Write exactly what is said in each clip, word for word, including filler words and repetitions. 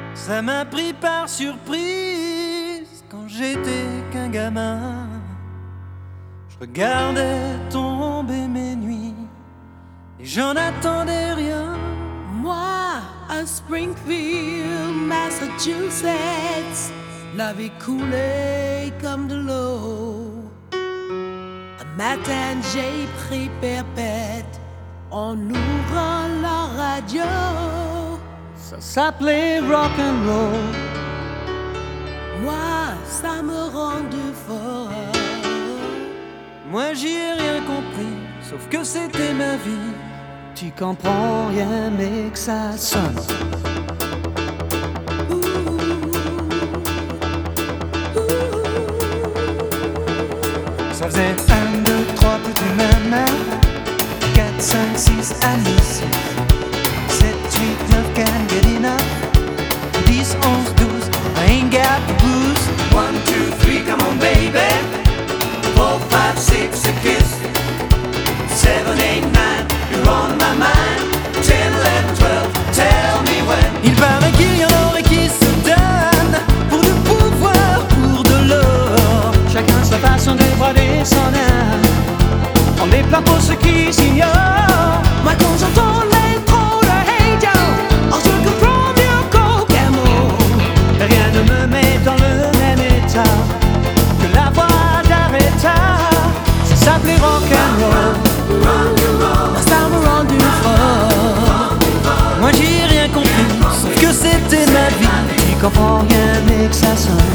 Ça m'a pris par surprise quand j'étais qu'un gamin. Je regardais tomber mes nuits et j'en attendais rien. Moi, à Springfield, Massachusetts, la vie coulait comme de l'eau. Un matin, j'ai pris perpète en ouvrant la radio. Ça s'appelait rock and roll. Moi, ça me rendait fort. Moi j'y ai rien compris, sauf que c'était ma vie. Tu comprends rien mais que ça sonne. Ça faisait un, deux, trois, petit maman. Quatre, cinq, six, Alice. Sept, huit, neuf, can't get enough. Dix, onze, douze, I ain't got the blues. One, two, three, come on baby. Four, five, six, a kiss. Seven, eight, nine, you're on my mind. Ten, eleven, twelve, tell me when. Il paraît qu'il y en aurait qui se donnent pour du pouvoir, pour de l'or. Chacun sa façon de brader son âme. On est plein pour ceux qui s'ignorent. Moi quand j'entends l'intro de Hey Joe, oh je comprends mieux qu'Okemo. Rien ne me met dans le même état que la voix d'Aretha. Ça s'appelait rock'n'roll. Ça me rendu fort. Moi j'y ai rien compris, sauf que c'était ma vie. Tu comprends rien mais que ça sonne.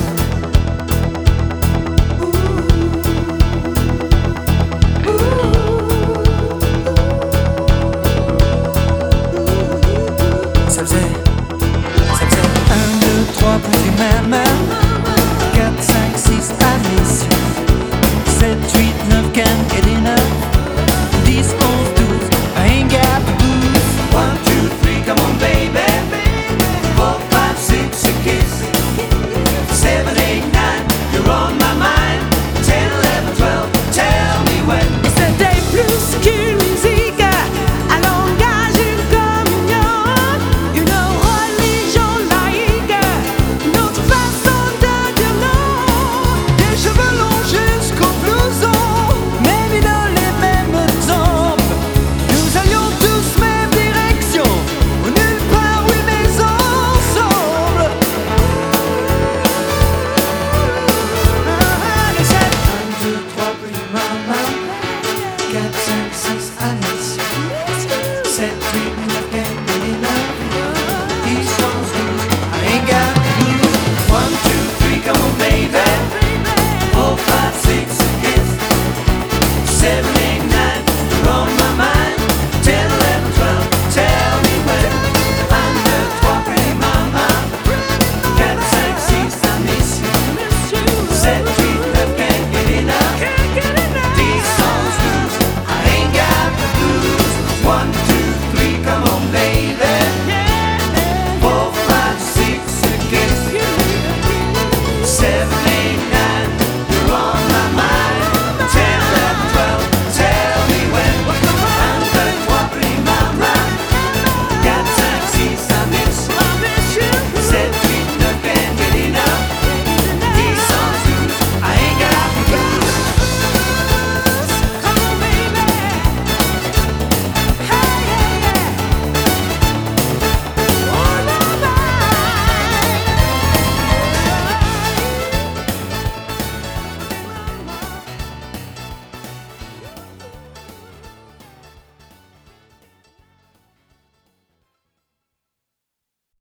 Ça faisait, ça faisait un, deux, trois, petit maman. Quatre, cinq, six, Alice. Sept, huit, neuf, can't get enough. Dix, onze, douze, I ain't got the blues. One, two, three, come on baby. Four, five, six, a kiss. Seven, eight, nine, you're on my mind. Ten, eleven, twelve, tell me when. Et c'était plus qu'une musique, un langage, une communion, une religion laïque, une autre façon de dire non. Des cheveux longs jusqu'au blouson, même idoles les mêmes tempes. Nous allions tous même direction, où nulle part, oui mais ensemble. Les sept, un, deux, trois, puis maman. Quatre, cinq, six, Alice. Sept, huit,